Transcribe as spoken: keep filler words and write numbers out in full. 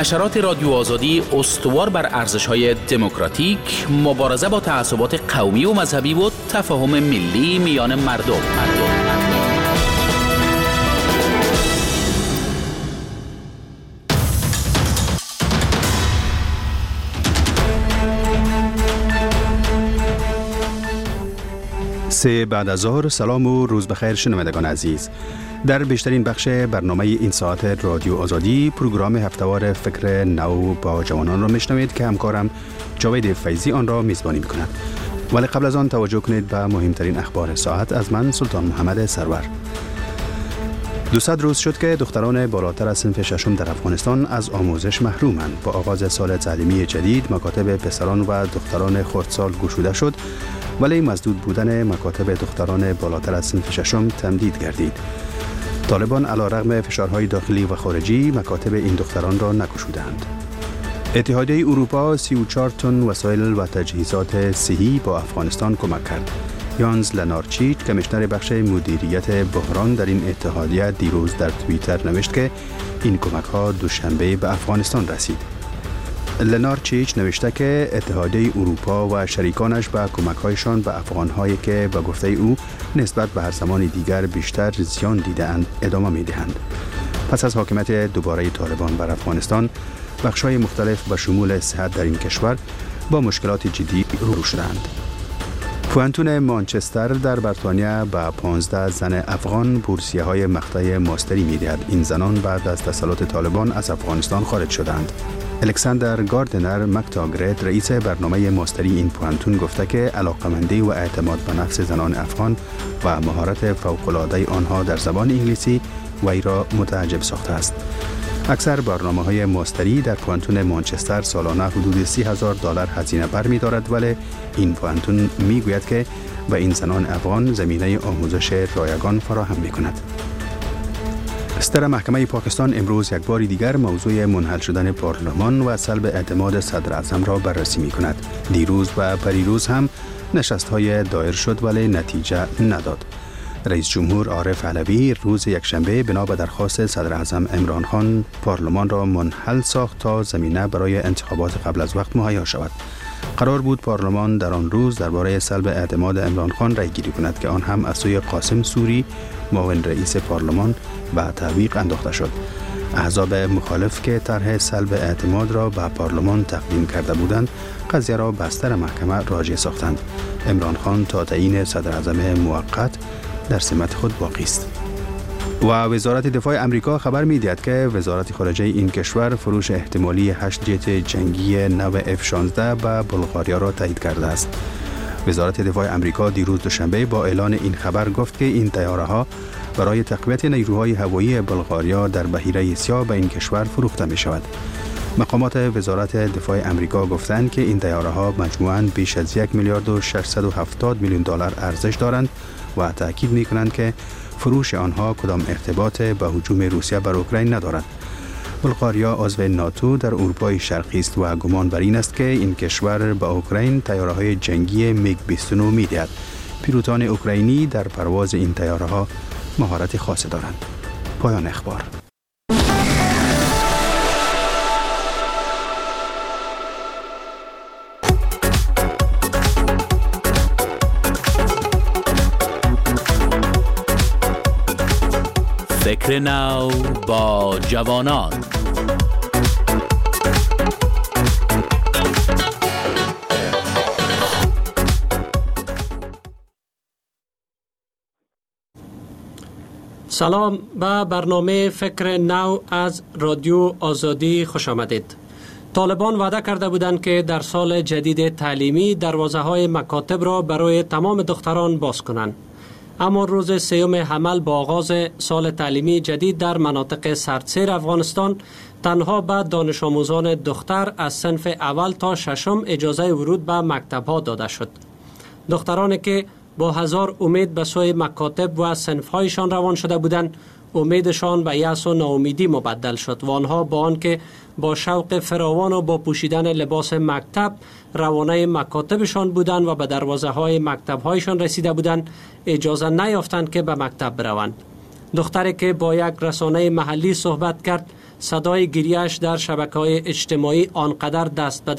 نشرات رادیو آزادی استوار بر ارزش‌های دموکراتیک، مبارزه با تعصبات قومی و مذهبی و تفاهم ملی میان مردم. مردم. سه بعد از ظهر، سلام و روز بخیر شنوندگان عزیز. در بیشترین بخش برنامه این ساعت رادیو آزادی پروگرام هفته‌وار فکر نو با جوانان را میشنوید که همکارم جاوید فیضی آن را میزبانی میکند. ولی قبل از آن توجه کنید به مهمترین اخبار ساعت از من سلطان محمد سرور. دویست روز شد که دختران بالاتر از صنف ششم در افغانستان از آموزش محرومند. با آغاز سال تعلیمی جدید مکاتب پسران و دختران خردسال گشوده شد، ولی مسدود بودن مکاتب دختران بالاتر از صنف ششم تمدید گردید. طالبان علیرغم فشارهای داخلی و خارجی مکاتب این دختران را نگشودند. اتحادیه اروپا سی و چهار تن وسایل و تجهیزات صحی با افغانستان کمک کرد. یانز لنارچیچ کمیشنر بخش مدیریت بحران در این اتحادیه دیروز در توییتر نوشت که این کمک ها دوشنبه به افغانستان رسید. لنارچیچ نوشته که اتحادیه اروپا و شریکانش به کمک‌هایشان به افغان‌هایی که به گفته او نسبت به هر زمان دیگر بیشتر زیان دیده‌اند ادامه می‌دهند. پس از حاکمیت دوباره طالبان بر افغانستان، بخش‌های مختلف به شمول صحت در این کشور با مشکلات جدی روبرو شدند. پوانتون مانچستر در بریتانیا به پانزده زن افغان بورسیه‌های مقطع ماستری می‌دهد. این زنان بعد از تسلط طالبان از افغانستان خارج شدند. الکساندر گاردنر مکتاگرت رئیس برنامه ماستری این پوانتون گفته که علاقمندی و اعتماد به نفس زنان افغان و مهارت فوق‌العاده آنها در زبان انگلیسی وی را متعجب ساخته است. اکثر برنامه‌های ماستری در پوانتون مانچستر سالانه حدود سی هزار دلار هزینه برمی‌دارد، ولی این پوانتون می‌گوید که به این زنان افغان زمینه آموزش رایگان فراهم می‌کند. ستر محکمه پاکستان امروز یک بار دیگر موضوع منحل شدن پارلمان و سلب اعتماد صدر اعظم را بررسی می کند. دیروز و پریروز هم نشست های دایر شد ولی نتیجه نداد. رئیس جمهور عارف علوی روز یکشنبه بنا به درخواست صدر اعظم عمران خان پارلمان را منحل ساخت تا زمینه برای انتخابات قبل از وقت مهیا شود. قرار بود پارلمان در آن روز درباره سلب اعتماد عمران خان رای گیری کند که آن هم از سوی قاسم سوری معاون رئیس پارلمان به تعویق انداخته شد. احزاب مخالف که طرح سلب اعتماد را به پارلمان تقدیم کرده بودند، قضیه را به ستر محکمه راجع ساختند. عمران خان تا تعیین صدر اعظم موقت در سمت خود باقی است. و وزارت دفاع امریکا خبر می‌دهد که وزارت خارجه این کشور فروش احتمالی هشت جت جنگی نو اف شانزده به بلغاریا را تایید کرده است. وزارت دفاع امریکا دیروز دوشنبه با اعلان این خبر گفت که این طیاره‌ها برای تقویت نیروهای هوایی بلغاریا در بحیره سیاه به این کشور فروخته می‌شود. مقامات وزارت دفاع امریکا گفتند که این طیاره‌ها مجموعاً بیش از یک میلیارد و ششصد و هفتاد میلیون دلار ارزش دارند و تأکید می‌کنند که فروش آنها کدام ارتباط به هجوم روسیه بر اوکراین ندارد. بلغاریا عضو ناتو در اروپای شرقی است و گمان بر این است که این کشور به اوکراین طیاره‌های جنگی میگ بیست و نه می‌دهد. پیلوتان اوکراینی در پرواز این طیاره‌ها مهارت خاصی دارند. پایان اخبار. فکر نو با جوانان. سلام، به برنامه فکر نو از رادیو آزادی خوش آمدید. طالبان وعده کرده بودند که در سال جدید تعلیمی دروازه های مکاتب را برای تمام دختران باز کنند. اما روز سیوم حمل با آغاز سال تعلیمی جدید در مناطق سردسیر افغانستان تنها به دانش آموزان دختر از صنف اول تا ششم اجازه ورود به مکتب ها داده شد. دخترانی که با هزار امید به سوی مکاتب و صنف‌هایشان روان شده بودند، امیدشان به یأس و ناامیدی مبدل شد و آنها با آنکه با شوق فراوان و با پوشیدن لباس مکتب روانه مکاتبشان بودند و به دروازه های مکتب هایشان رسیده بودند، اجازه نیافتند که به مکتب بروند. دختری که با یک رسانه محلی صحبت کرد صدای گریه‌اش در شبکه‌های اجتماعی آنقدر دست به